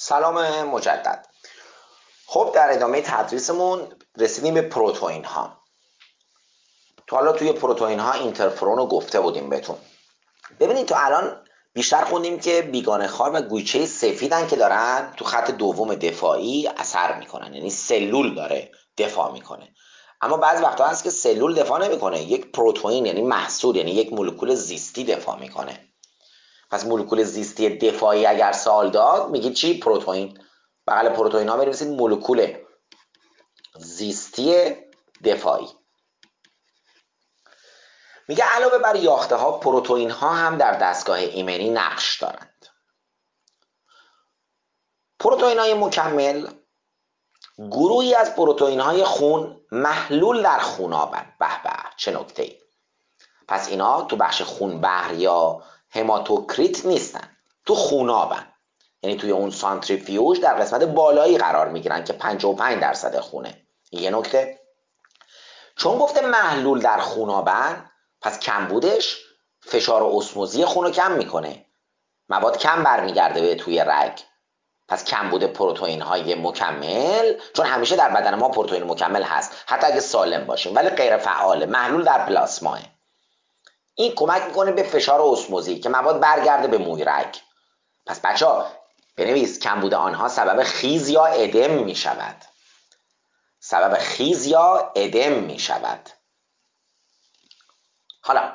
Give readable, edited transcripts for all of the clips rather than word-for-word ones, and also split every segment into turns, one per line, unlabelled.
سلام مجدد. خب در ادامه تدریسمون رسیدیم به پروتئین ها. تو حالا توی پروتئین ها اینترفرون رو گفته بودیم بهتون. ببینید تو الان بیشتر خوندیم که بیگانه خوار و گویچه سفیدن که دارن تو خط دوم دفاعی اثر میکنن، یعنی سلول داره دفاع میکنه. اما بعضی وقتا هست که سلول دفاع نمیکنه، یک پروتئین یعنی محصول، یعنی یک مولکول زیستی دفاع میکنه. پس مولکول زیستی دفاعی اگر سوال داد میگید چی؟ پروتئین. بغل پروتئین ها بنویسید مولکول زیستی دفاعی. میگه علاوه بر یاخته ها، پروتئین ها هم در دستگاه ایمنی نقش دارند. پروتئین های مکمل گروهی از پروتئین های خون محلول در خونابند. به به چه نکته ای. پس اینا تو بخش خونبهر یا هماتوکریت نیستن، تو خونابند، یعنی توی اون سانتریفیوژ در قسمت بالایی قرار میگیرن که 55% خونه. یه نکته، چون گفته محلول در خونابند، پس کمبودش فشار اسموزی خون رو کم میکنه، مواد کم برمیگرده به توی رگ. پس کمبود پروتئین های مکمل، چون همیشه در بدن ما پروتئین مکمل هست حتی اگه سالم باشیم ولی غیر فعاله، محلول در پلاسماه، این کمک میکنه به فشار اسموزی که مواد برگرده به موی رگ. پس بچه‌ها بنویس کمبود آنها سبب خیز یا ادم می شود. سبب خیز یا ادم می شود. حالا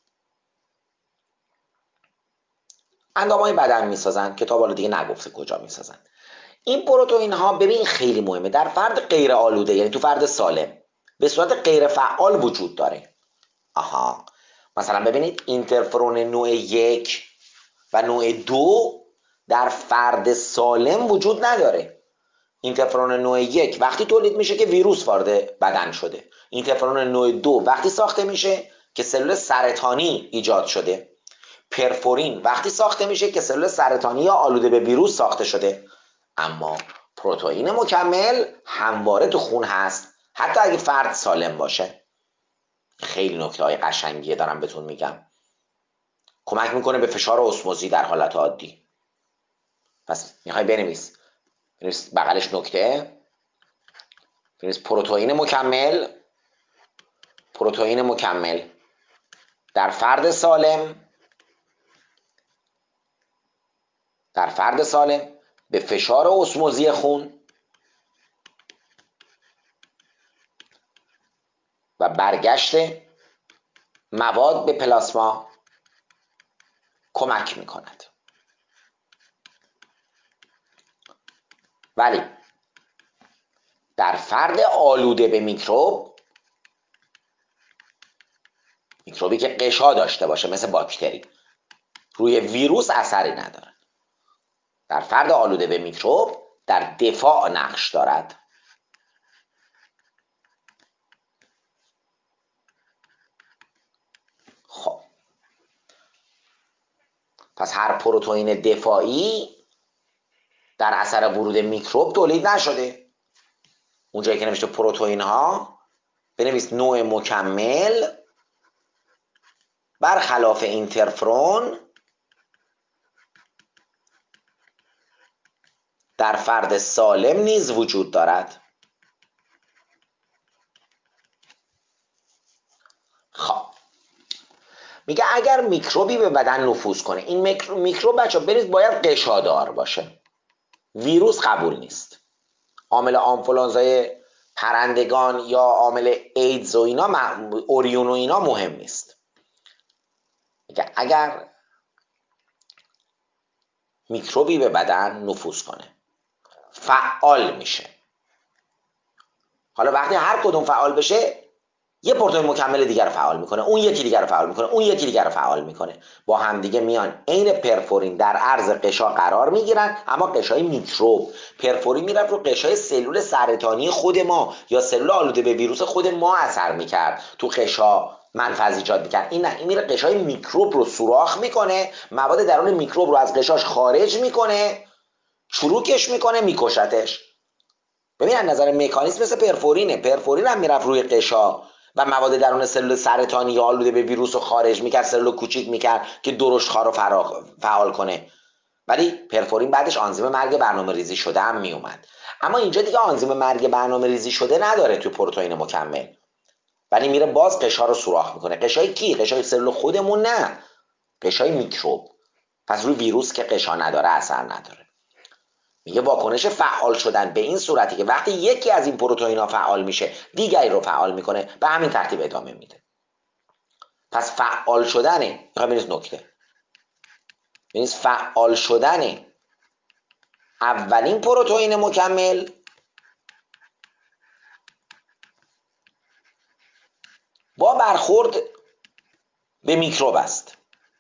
اندامهای بدن می سازن، کتاب حالا دیگه نگفته کجا می سازن. این پروتئین ها ببین خیلی مهمه در فرد غیر آلوده، یعنی تو فرد سالم به صورت غیر فعال وجود داره. آها، مثلا ببینید اینترفرون نوع 1 و نوع 2 در فرد سالم وجود نداره. اینترفرون نوع 1 وقتی تولید میشه که ویروس وارد بدن شده. اینترفرون نوع 2 وقتی ساخته میشه که سلول سرطانی ایجاد شده. پرفورین وقتی ساخته میشه که سلول سرطانی یا آلوده به ویروس ساخته شده. اما پروتئین مکمل همواره تو خون هست حتی اگه فرد سالم باشه. خیلی نکته های قشنگیه دارم بهتون میگم. کمک میکنه به فشار اسموزی در حالت عادی. پس میخوای بنویس بغلش نکته، پروتئین مکمل، پروتئین مکمل در فرد سالم، در فرد سالم به فشار اسموزی خون و برگشت مواد به پلاسما کمک میکند. ولی در فرد آلوده به میکروب، میکروبی که غشا داشته باشه مثل باکتری، روی ویروس اثری نداره. در فرد آلوده به میکروب در دفاع نقش دارد. خب پس هر پروتئین دفاعی در اثر ورود میکروب تولید نشده. اونجایی که نوشته پروتئین ها بنویس نوع مکمل برخلاف اینترفرون در فرد سالم نیز وجود دارد. خب میگه اگر میکروبی به بدن نفوذ کنه، این میکروب بچه بنویس باید غشادار باشه، ویروس قبول نیست. عامل آنفولانزای پرندگان یا عامل ایدز و اینا، اوریون و اینا مهم نیست. میگه اگر میکروبی به بدن نفوذ کنه فعال میشه. حالا وقتی هر کدوم فعال بشه یه پروتئین مکمل دیگر رو فعال میکنه، اون یکی دیگر رو فعال میکنه، اون یکی دیگر رو فعال میکنه، با همدیگه میان عین پرفورین در عرض قشا قرار میگیرن. اما قشای میکروب، پرفورین میرفت رو قشای سلول سرطانی خود ما یا سلول آلوده به ویروس خود ما اثر میکرد، تو قشا منفذ ایجاد میکرد. این نه، این میره قشای میکروب رو سوراخ میکنه، مواد درون میکروب رو از قشاش خارج میکنه، چروکش میکنه، میکشتش. ببین از نظر مکانیزم مثل پرفورینه. پرفورین هم میرفت روی قشا و مواد درون سلول سرطانی یا آلوده به ویروس رو خارج میکرد، سلول کوچیک میکرد که درشت‌خوار رو فعال کنه. ولی پرفورین بعدش آنزیم مرگ برنامه ریزی شده هم می اومد. اما اینجا دیگه آنزیم مرگ برنامه ریزی شده نداره تو پروتئین مکمل، ولی میره باز قشا رو سوراخ میکنه. قشای کی؟ قشای سلول خودمون نه، قشای میکروب. پس روی ویروس که قشا نداره اثر نداره. میگه واکنش فعال شدن به این صورتی که وقتی یکی از این پروتئین ها فعال میشه دیگری رو فعال میکنه، به همین ترتیب ادامه میده. پس فعال شدنه، میخوام ببینید نکته، ببینید فعال شدن اولین پروتئین مکمل با برخورد به میکروب است،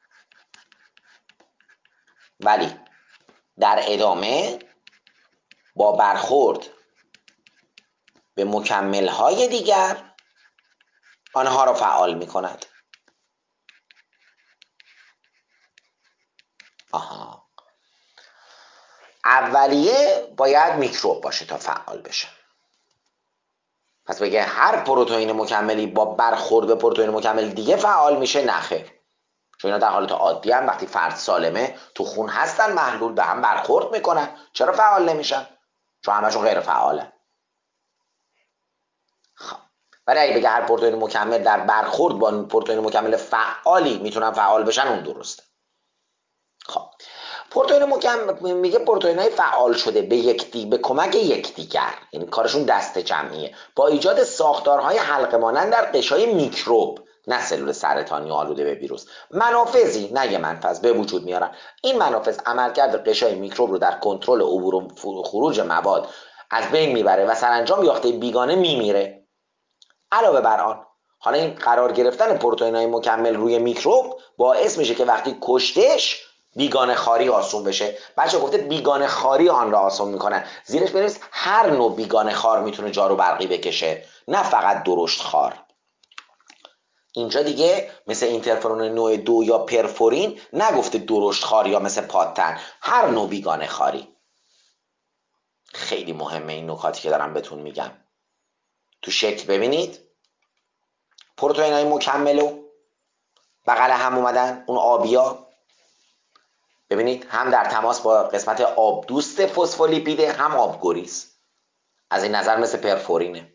ولی در ادامه با برخورد به مکمل‌های دیگر آنها را فعال می‌کند. اولیه باید میکروب باشه تا فعال بشه. پس بگه هر پروتئین مکملی با برخورد به پروتئین مکمل دیگه فعال میشه، نخیر. چون اینا در حالت عادی هم وقتی فرد سالمه تو خون هستن، محلول به هم برخورد میکنن، چرا فعال نمیشن؟ چون همشون غیر فعالن. خب ولی اگه بگه هر پروتئین مکمل در برخورد با پروتئین مکمل فعالی میتونن فعال بشن، اون درسته. خب پروتئین مکمل میگه پروتئین‌های فعال شده به کمک یکدیگر، یعنی کارشون دست جمعیه، با ایجاد ساختارهای حلقه مانند در قشای میکروب، نه سلول سرطانی آلوده به ویروس، منافذی نه یه منفذ به وجود میارن. این منافذ عملکرد قشای میکروب رو در کنترل عبور و خروج مواد از بین میبره و سرانجام یافته بیگانه میمیره. علاوه بر آن، حالا این قرار گرفتن پروتئین‌های مکمل روی میکروب باعث میشه که وقتی کشتش بیگانه خاری آسون بشه. بچه گفته بیگانه خاری آن را آسون میکنن، زیرش بنویس هر نوع بیگانه خار میتونه جارو برقی بکشه، نه فقط درشت خار. اینجا دیگه مثل اینترفرون نوع 2 یا پرفورین نگفته درشت خار یا مثل پادتن، هر نوع بیگانه خاری. خیلی مهمه این نکاتی که دارم بهتون میگم. تو شکل ببینید پروتئین‌های مکملو بغل هم اومدن، اون آبیا ببینید هم در تماس با قسمت آبدوست فسفولیپیده، هم آبگوریز. از این نظر مثل پرفورینه.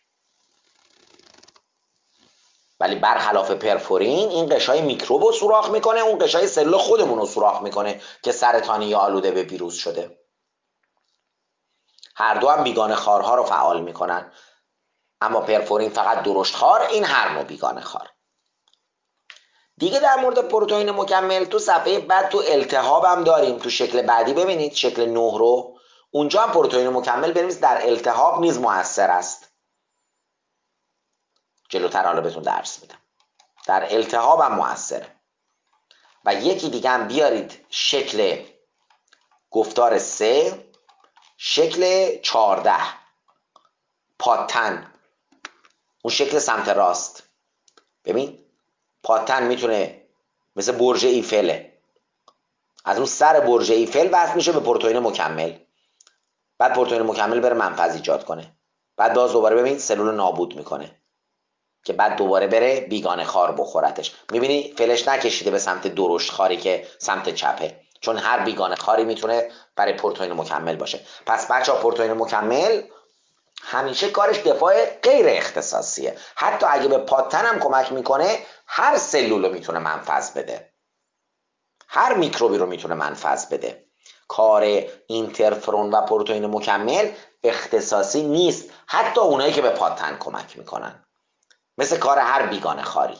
ولی برخلاف پرفورین این قشای میکروب رو سوراخ میکنه، اون قشای سلول خودمون رو سوراخ میکنه که سرطانی یا آلوده به ویروس شده. هر دو هم بیگانه خارها رو فعال میکنن، اما پرفورین فقط درشت خار، این هر نوع بیگانه خار. دیگه در مورد پروتئین مکمل تو صفحه بعد تو التهاب هم داریم. تو شکل بعدی ببینید شکل 9 رو، اونجا هم پروتئین مکمل بنویس در التهاب نیز مؤثر است. جلوتر حالا بهتون درس میدم. در التهاب هم مؤثره. و یکی دیگه هم بیارید شکل گفتار 3، شکل 14 پاتن، اون شکل سمت راست. ببین پاتن میتونه مثل برج ایفله، از اون سر برج ایفل وصل میشه به پروتئین مکمل، بعد پروتئین مکمل بره منفذ ایجاد کنه، بعد باز دوباره ببین سلول نابود میکنه که بعد دوباره بره بیگانه خار بخورتش. میبینی فلش نکشیده به سمت درشت خاری که سمت چپه، چون هر بیگانه خاری میتونه برای پروتئین مکمل باشه. پس بچه‌ها پروتئین مکمل همیشه کارش دفاع غیر اختصاصیه. حتی اگه به پاتن هم کمک میکنه، هر سلول رو میتونه منفذ بده، هر میکروبی رو میتونه منفذ بده. کار اینترفرون و پروتئین مکمل اختصاصی نیست، حتی اونایی که به پاتن کمک میکنن، مثل کار هر بیگانه خاری.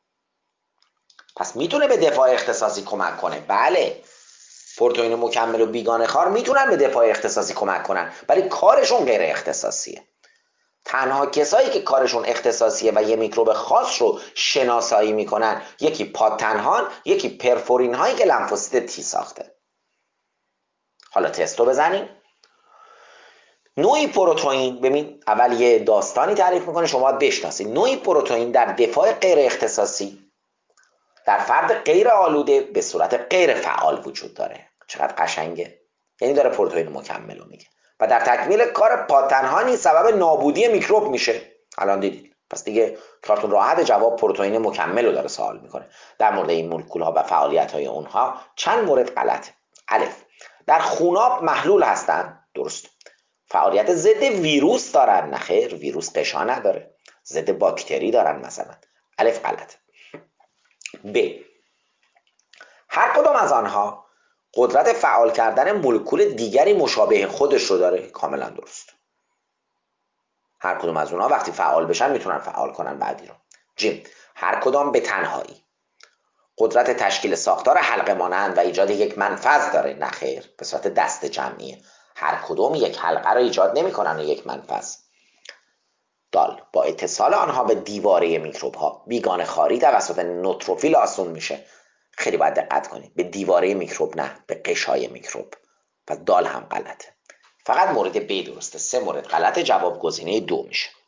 پس میتونه به دفاع اختصاصی کمک کنه. بله پروتئین مکمل و بیگانه خار میتونن به دفاع اختصاصی کمک کنن، ولی کارشون غیر اختصاصیه. تنها کسایی که کارشون اختصاصیه و یه میکروب خاص رو شناسایی میکنن، یکی پاتنهان، یکی پرفورین هایی که لنفوسیت تی ساخته. حالا تستو بزنیم. نوعی پروتئین، ببین اول یه داستانی تعریف میکنه شما باید بشناسید. نوعی پروتئین در دفاع غیر اختصاصی در فرد غیر آلوده به صورت غیر فعال وجود داره. چقدر قشنگه، یعنی داره پروتئین مکمل رو میگه و در تکمیل کار پاتنهانی سبب نابودی میکروب میشه. الان دیدید. پس دیگه کارتون راحت، جواب پروتئین مکمل رو داره سوال میکنه. در مورد این مولکول ها و فعالیت های اونها چند مورد غلطه. الف. در خوناب محلول هستن، درست. فعالیت ضد ویروس دارن، نخیر، ویروس قشا نداره. ضد باکتری دارن مثلا، الف غلط. ب. هر کدام از آنها قدرت فعال کردن مولکول دیگری مشابه خودش رو داره، کاملا درست. هر کدام از اونها وقتی فعال بشن میتونن فعال کنن بعدی رو. ج. هر کدام به تنهایی قدرت تشکیل ساختار حلقه مانند و ایجاد یک منفذ داره، نخیر، به صورت دست جمعیه. هر کدام یک حلقه رو ایجاد نمیکنن و یک منفذ. دال. با اتصال آنها به دیواره میکروب ها بیگانه خاری توسط نوتروفیل آسون میشه. خیلی باید دقت کنید، به دیواره میکروب نه، به قشای میکروب. پس دال هم غلطه. فقط مورد ب درسته، 3 مورد غلطه، جواب گزینه 2 میشه.